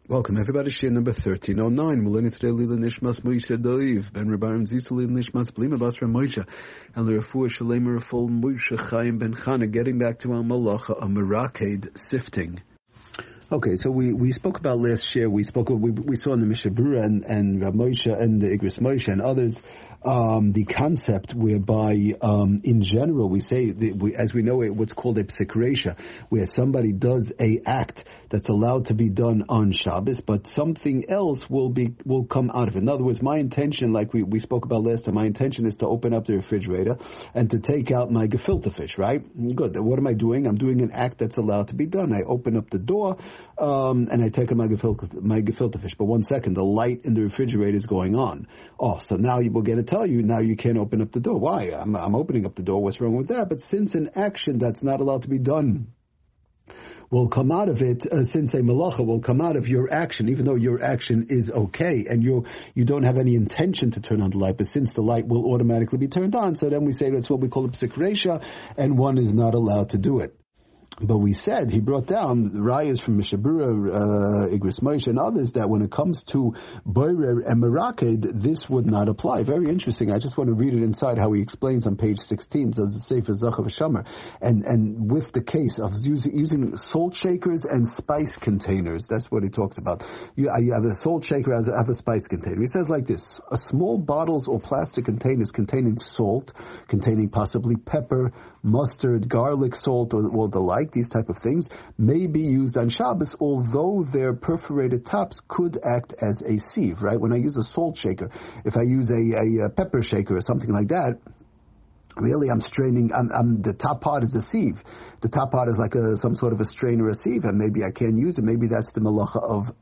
Welcome everybody, Shir number 1309. We're learning today Lila Nishmas Moshe Doiv, Ben Rabbarim Zisali Nishmas Blima Basra Moshe, and L'Refuah Shalema Rafol Moshe Chaim Ben Chana, getting back to our Malacha, a Meraked sifting. Okay, so we spoke about last year, we saw in the Mishnah Berurah and Rav Moshe and the Igros Moshe and others, the concept whereby, in general, we say, as we know it, what's called a psik reisha, where somebody does a act that's allowed to be done on Shabbos, but something else will come out of it. In other words, my intention, like we spoke about last time, my intention is to open up the refrigerator and to take out my gefilte fish, right? Good. What am I doing? I'm doing an act that's allowed to be done. I open up the door, and I take out my gefilte fish. But 1 second, the light in the refrigerator is going on. Oh, so now we're going to tell you, now you can't open up the door. Why? I'm opening up the door. What's wrong with that? But since an action that's not allowed to be done will come out of it, since a malacha will come out of your action, even though your action is okay, and you don't have any intention to turn on the light, but since the light will automatically be turned on, so then we say that's what we call a psik reisha, and one is not allowed to do it. But we said, he brought down rayas from Mishnah Berurah, Igros Moshe, and others, that when it comes to boirer and meraked, this would not apply. Very interesting. I just want to read it inside how he explains on page 16, says the Sefer Zachav Hashamer, and with the case of using salt shakers and spice containers. That's what he talks about. You have a salt shaker, I have a spice container. He says like this: a small bottles or plastic containers containing salt, containing possibly pepper, mustard, garlic salt, or the like, these type of things, may be used on Shabbos, although their perforated tops could act as a sieve, right? When I use a salt shaker, if I use a pepper shaker or something like that, really, I'm straining. The top part is a sieve. The top part is like some sort of a strain or a sieve, and maybe I can't use it. Maybe that's the malacha of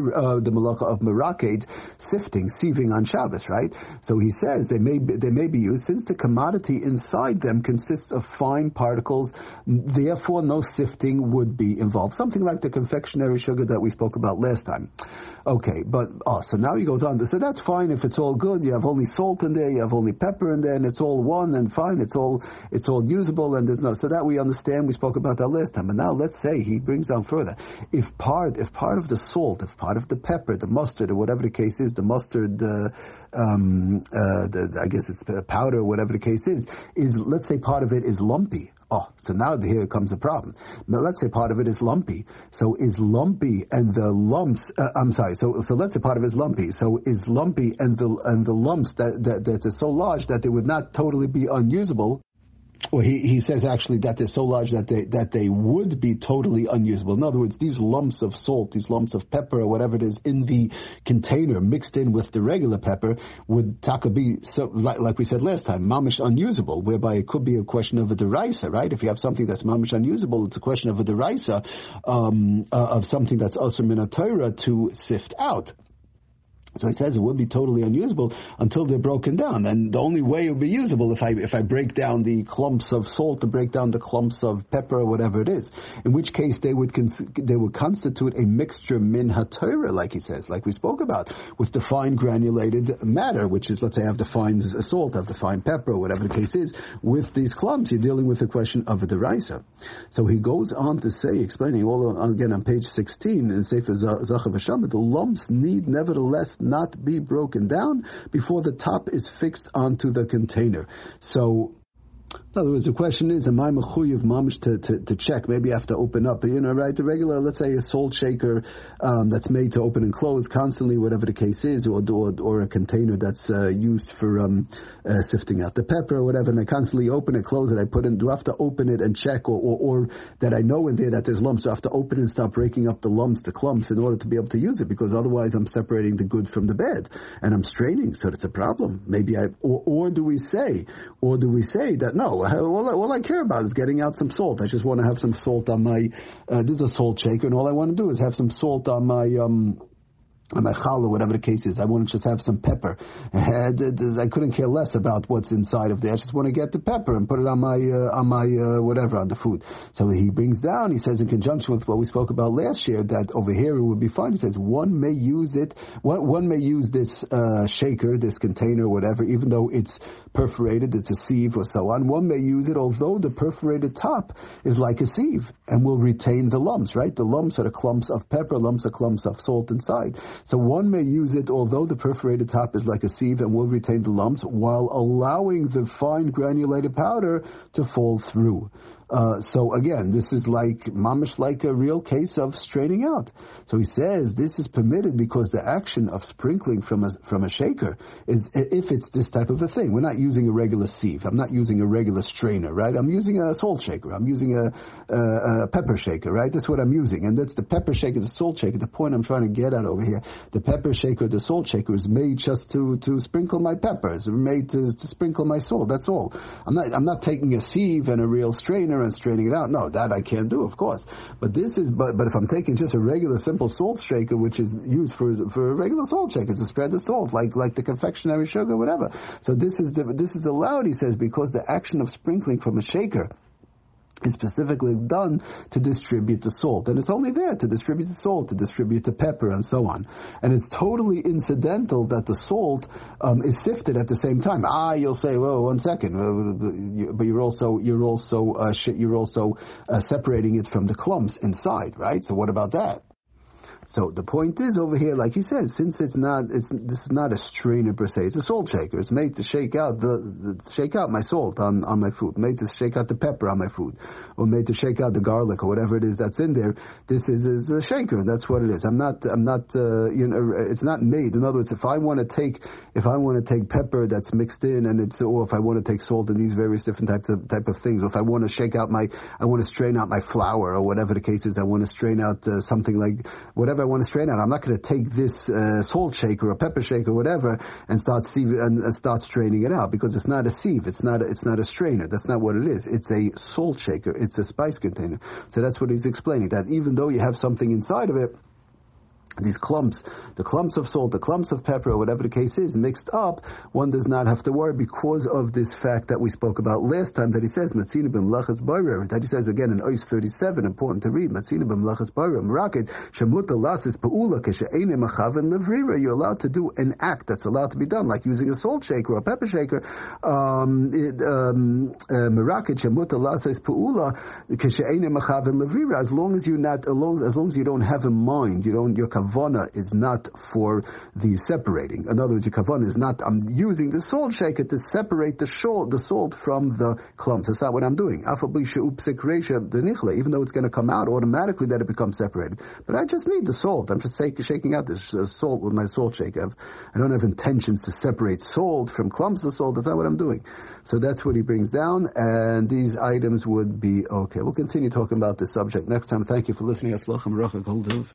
meraked, sifting, sieving on Shabbos, right? So he says they may be used since the commodity inside them consists of fine particles. Therefore, no sifting would be involved. Something like the confectionery sugar that we spoke about last time. Okay, but so now he goes on. So that's fine if it's all good. You have only salt in there, you have only pepper in there, and it's all one and fine. It's all usable, and there's no. So that we understand. We spoke about that last time. And now let's say he brings down further. If part of the salt, if part of the pepper, the mustard, or whatever the case is, the mustard, I guess it's powder, whatever the case is let's say part of it is lumpy. Oh, so now here comes a problem. Now let's say part of it is lumpy. So is lumpy and the lumps, so let's say part of it is lumpy. So is lumpy and the lumps that are so large that they would not totally be unusable. Or he says actually that they're so large that they would be totally unusable. In other words, these lumps of salt, these lumps of pepper or whatever it is in the container mixed in with the regular pepper would be, so, like we said last time, mamish unusable, whereby it could be a question of a deraisa, right? If you have something that's mamish unusable, it's a question of a deraisa, of something that's also min Torah to sift out. So he says it would be totally unusable until they're broken down. And the only way it would be usable if I break down the clumps of salt, to break down the clumps of pepper or whatever it is. In which case they would constitute a mixture min haTorah, like he says, like we spoke about, with the fine granulated matter, which is, let's say I have the fine salt, I have the fine pepper, or whatever the case is. With these clumps, you're dealing with the question of a deraisa. So he goes on to say, explaining all again on page 16 in Sefer Zachav Hashamer, the lumps need nevertheless not be broken down before the top is fixed onto the container. So, in other words, the question is, am I mechuyev mamish to check? Maybe I have to open up, right? The regular, let's say a salt shaker that's made to open and close constantly, whatever the case is, or a container that's used for sifting out the pepper or whatever, and I constantly open it, close it, I put in, do I have to open it and check, or that I know in there that there's lumps, do I have to open it and start breaking up the lumps, the clumps, in order to be able to use it, because otherwise I'm separating the good from the bad, and I'm straining, so that's a problem. Maybe or do we say that, no, all I care about is getting out some salt. I just want to have some salt on my, this is a salt shaker, and all I want to do is have some salt on my, my challah, whatever the case is, I want to just have some pepper. I couldn't care less about what's inside of there. I just want to get the pepper and put it on my whatever, on the food. So he brings down, he says in conjunction with what we spoke about last year, that over here it would be fine. He says one may use this shaker, this container, whatever, even though it's perforated, it's a sieve or so on. One may use it although the perforated top is like a sieve and will retain the lumps, right? The lumps are the clumps of pepper, lumps are clumps of salt inside. So one may use it although the perforated top is like a sieve and will retain the lumps while allowing the fine granulated powder to fall through. So again, this is mamish like a real case of straining out. So he says this is permitted because the action of sprinkling from a shaker is, if it's this type of a thing. We're not using a regular sieve. I'm not using a regular strainer, right? I'm using a salt shaker. I'm using a pepper shaker, right? That's what I'm using. And that's the pepper shaker, the salt shaker. The point I'm trying to get at over here, the pepper shaker, the salt shaker is made just to sprinkle my peppers. It's made to sprinkle my salt. That's all. I'm not taking a sieve and a real strainer and straining it out. No, that I can't do, of course. But if I'm taking just a regular simple salt shaker, which is used for a regular salt shaker to spread the salt, like the confectionery sugar, whatever. So this is allowed, he says, because the action of sprinkling from a shaker is specifically done to distribute the salt. And it's only there to distribute the salt, to distribute the pepper, and so on. And it's totally incidental that the salt is sifted at the same time. You'll say, well, 1 second, but you're also separating it from the clumps inside, right? So what about that? So the point is over here, like he says, since this is not a strainer per se, it's a salt shaker. It's made to shake out my salt on my food, made to shake out the pepper on my food, or made to shake out the garlic or whatever it is that's in there. This is a shaker. That's what it is. It's not made. In other words, if I want to take pepper that's mixed in, or if I want to take salt and these various different type of things, or if I want to strain out my flour or whatever the case is, I want to strain out something like whatever I want to strain out. I'm not going to take this salt shaker or pepper shaker or whatever and start straining it out, because it's not a sieve. It's not a strainer. That's not what it is. It's a salt shaker. It's a spice container. So that's what he's explaining, that even though you have something inside of it, these clumps, the clumps of salt, the clumps of pepper, or whatever the case is, mixed up, one does not have to worry because of this fact that we spoke about last time, that he says, Matzina b'mlachas barer, that he says again in Ois 37, important to read, Matzina b'mlachas barer, Merakid, Shemuta lasis pa'ula, Keshe'ene machaven levrira, you're allowed to do an act that's allowed to be done, like using a salt shaker or a pepper shaker, Merakid, Shemuta lasis pa'ula, Keshe'ene machaven levrira, as long as you don't have in mind, your kavana is not for the separating. In other words, your kavana is not, I'm using the salt shaker to separate the salt from the clumps. That's not what I'm doing. Even though it's going to come out automatically that it becomes separated. But I just need the salt. I'm just shaking out the salt with my salt shaker. I don't have intentions to separate salt from clumps of salt. That's not what I'm doing. So that's what he brings down, and these items would be okay. We'll continue talking about this subject next time. Thank you for listening. Aslachem Rachak Holduv.